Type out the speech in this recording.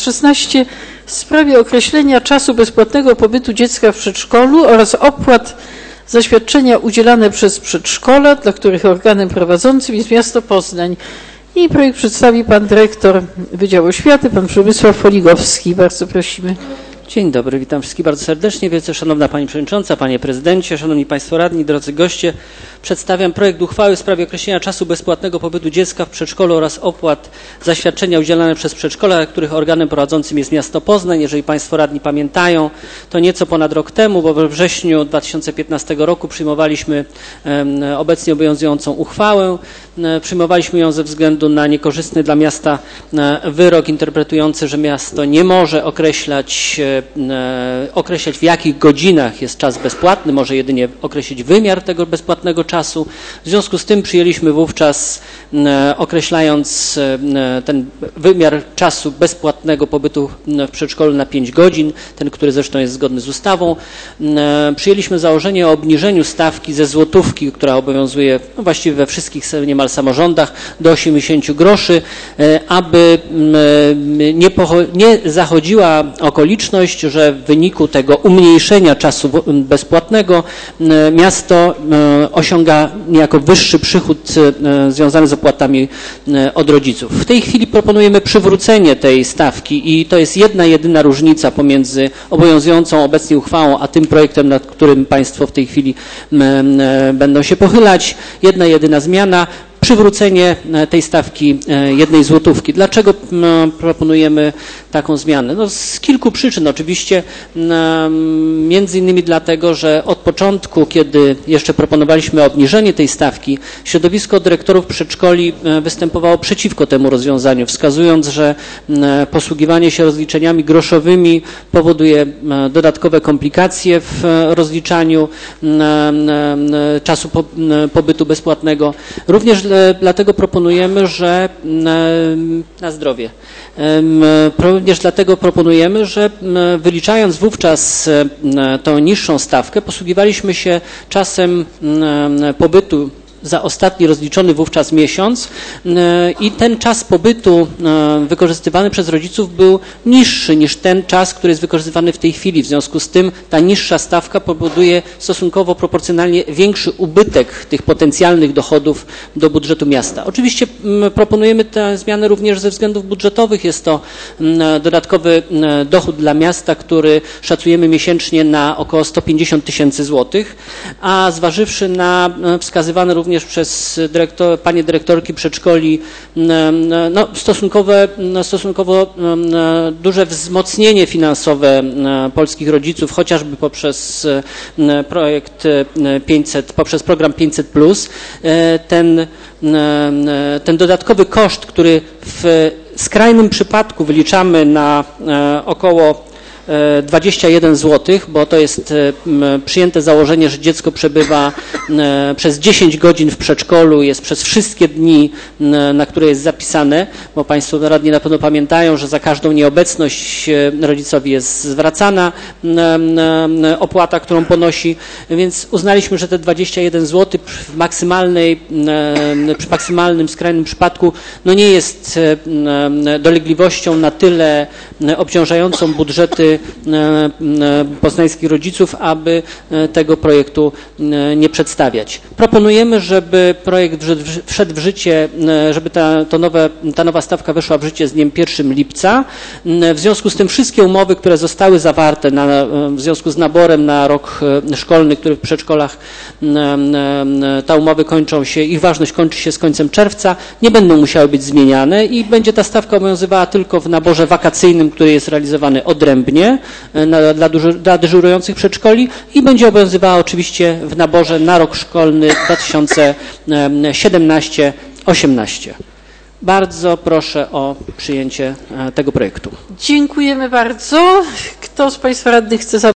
16 w sprawie określenia czasu bezpłatnego pobytu dziecka w przedszkolu oraz opłat za świadczenia udzielane przez przedszkola, dla których organem prowadzącym jest miasto Poznań. I projekt przedstawi pan dyrektor Wydziału Oświaty, pan Przemysław Foligowski. Bardzo prosimy. Dzień dobry, witam wszystkich bardzo serdecznie. Wielce szanowna Pani Przewodnicząca, Panie Prezydencie, Szanowni Państwo Radni, drodzy goście. Przedstawiam projekt uchwały w sprawie określenia czasu bezpłatnego pobytu dziecka w przedszkolu oraz opłat za świadczenia udzielane przez przedszkola, których organem prowadzącym jest miasto Poznań. Jeżeli Państwo Radni pamiętają, to nieco ponad rok temu, bo we wrześniu 2015 roku przyjmowaliśmy obecnie obowiązującą uchwałę. Przyjmowaliśmy ją ze względu na niekorzystny dla miasta wyrok interpretujący, że miasto nie może określać w jakich godzinach jest czas bezpłatny, może jedynie określić wymiar tego bezpłatnego czasu. W związku z tym przyjęliśmy wówczas, określając ten wymiar czasu bezpłatnego pobytu w przedszkolu na 5 godzin, ten, który zresztą jest zgodny z ustawą, przyjęliśmy założenie o obniżeniu stawki ze złotówki, która obowiązuje właściwie we wszystkich niemal samorządach, do 80 groszy, aby nie zachodziła okoliczność, że w wyniku tego umniejszenia czasu bezpłatnego miasto osiąga niejako wyższy przychód związany z opłatami od rodziców. W tej chwili proponujemy przywrócenie tej stawki i to jest jedyna różnica pomiędzy obowiązującą obecnie uchwałą, a tym projektem, nad którym Państwo w tej chwili będą się pochylać. Jedyna zmiana. Przywrócenie tej stawki 1 złotówki. Dlaczego proponujemy taką zmianę? No, z kilku przyczyn. Oczywiście między innymi dlatego, że od początku, kiedy jeszcze proponowaliśmy obniżenie tej stawki, środowisko dyrektorów przedszkoli występowało przeciwko temu rozwiązaniu, wskazując, że posługiwanie się rozliczeniami groszowymi powoduje dodatkowe komplikacje w rozliczaniu czasu pobytu bezpłatnego. Również dlatego proponujemy, że wyliczając wówczas tą niższą stawkę, posługiwaliśmy się czasem pobytu za ostatni rozliczony wówczas miesiąc i ten czas pobytu wykorzystywany przez rodziców był niższy niż ten czas, który jest wykorzystywany w tej chwili. W związku z tym ta niższa stawka powoduje stosunkowo proporcjonalnie większy ubytek tych potencjalnych dochodów do budżetu miasta. Oczywiście proponujemy tę zmianę również ze względów budżetowych. Jest to dodatkowy dochód dla miasta, który szacujemy miesięcznie na około 150 000 złotych, a zważywszy na wskazywane również przez panie dyrektorki przedszkoli stosunkowo duże wzmocnienie finansowe polskich rodziców, chociażby poprzez poprzez program 500+, ten dodatkowy koszt, który w skrajnym przypadku wyliczamy na około 21 zł, bo to jest przyjęte założenie, że dziecko przebywa przez 10 godzin w przedszkolu, jest przez wszystkie dni, na które jest zapisane, bo Państwo radni na pewno pamiętają, że za każdą nieobecność rodzicowi jest zwracana opłata, którą ponosi, więc uznaliśmy, że te 21 zł przy maksymalnym, skrajnym przypadku nie jest dolegliwością na tyle obciążającą budżety poznańskich rodziców, aby tego projektu nie przedstawiać. Proponujemy, żeby projekt wszedł w życie, żeby ta nowa stawka weszła w życie z dniem 1 lipca. W związku z tym wszystkie umowy, które zostały zawarte w związku z naborem na rok szkolny, który w przedszkolach ta umowy ich ważność kończy się z końcem czerwca, nie będą musiały być zmieniane i będzie ta stawka obowiązywała tylko w naborze wakacyjnym, który jest realizowany odrębnie dla dyżurujących przedszkoli i będzie obowiązywała oczywiście w naborze na rok szkolny 2017-18. Bardzo proszę o przyjęcie tego projektu. Dziękujemy bardzo. Kto z Państwa radnych chce